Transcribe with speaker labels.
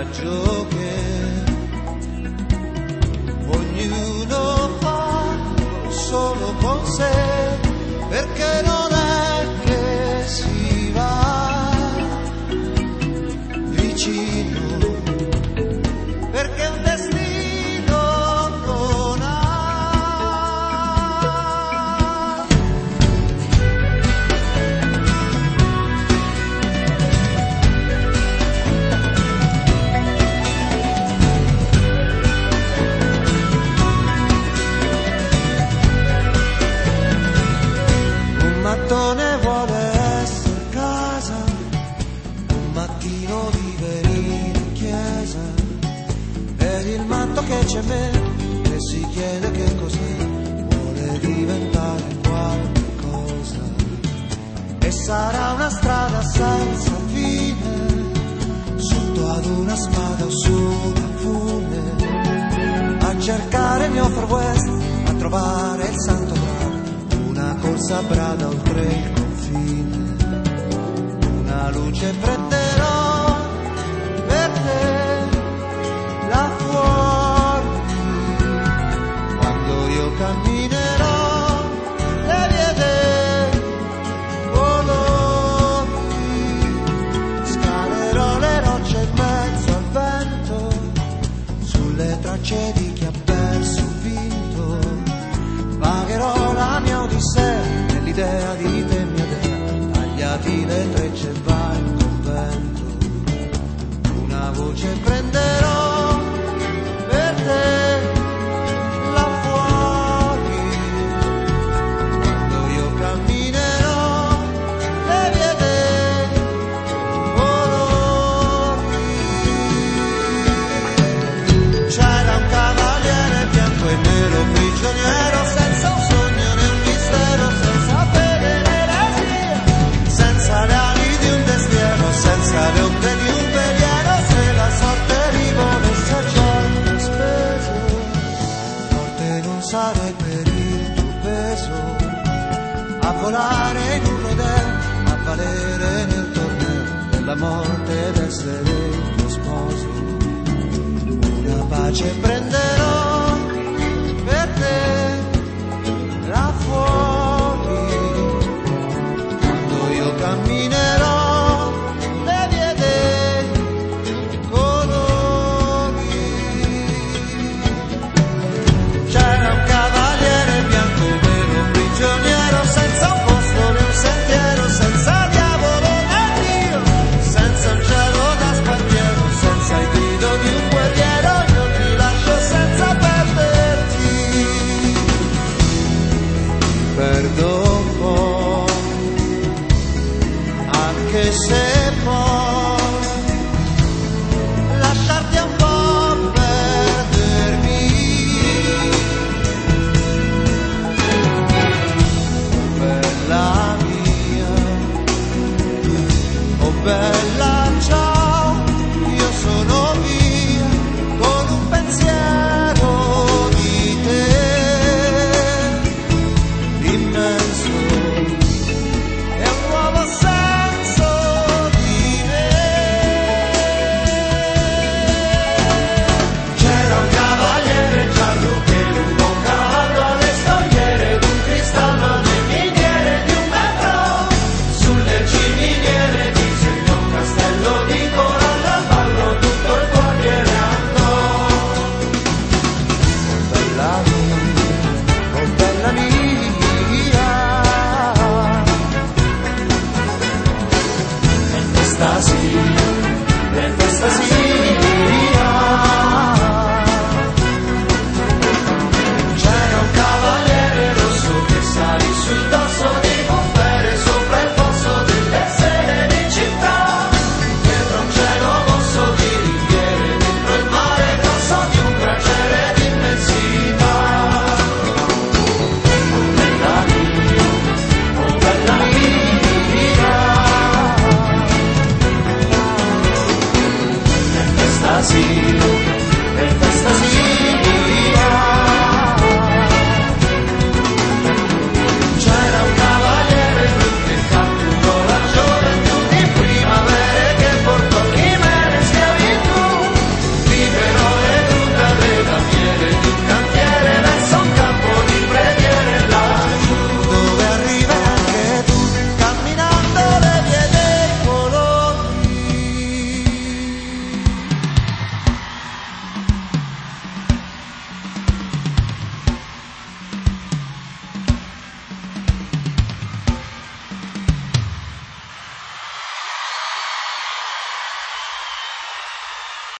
Speaker 1: viaggio che ognuno fa solo con sé, perché non è che si va vicino, perché un destino non ha. Un mattone vuole essere casa, un mattino vivere in chiesa, ed il matto che c'è me, che si chiede che cos'è, vuole diventare qualcosa. E sarà una strada senza fine, sotto ad una spada o su una fune, a cercare il mio Far West, a trovare il santo graal, una corsa a brada oltre il confine, una luce prenderò per te là fuori, quando io camminerò le vie dei colori, scalerò le rocce in mezzo al vento, sulle tracce di chi ha perso o vinto, pagherò la mia odissea nell'idea di te mia dea, tagliati le trecce e vai in convento, una voce prenderò per te là fuori, quando io camminerò le vie dei colori. C'era un cavaliere bianco e nero, prigioniero, senza un sogno né un mistero, senza fede né eresia, senza le ali di un destiero, senza le onde di un veliero. Se la sorte rivolesse a ciò speso, forte non sarei per il tuo peso, a volare in un rodeo, a valere nel torneo della morte ed essere il tuo sposo. Una pace prenderò per te là fuori, quando io camminerò le vie dei colori. C'era un cavaliere bianco nero, prigioniero, senza un posto né un sentiero, senza diavolo né Dio, senza un cielo da spacchiero, senza il grido di un guerriero. Io ti lascio senza perderti, perdo un po', anche se poi lasciarti un po' perdermi. Bella mia, oh bella ciao, io sono via con un pensiero di te immenso, è un nuovo senso di me. C'era un cavaliere giallo che lungo un cavallo alle scogliere d'un cristallo, alle miniere di un metro, sulle ciminiere disegnò un castello di corallo, al ballo tutto il quartiere andò. Oh bella mia, e questa sì,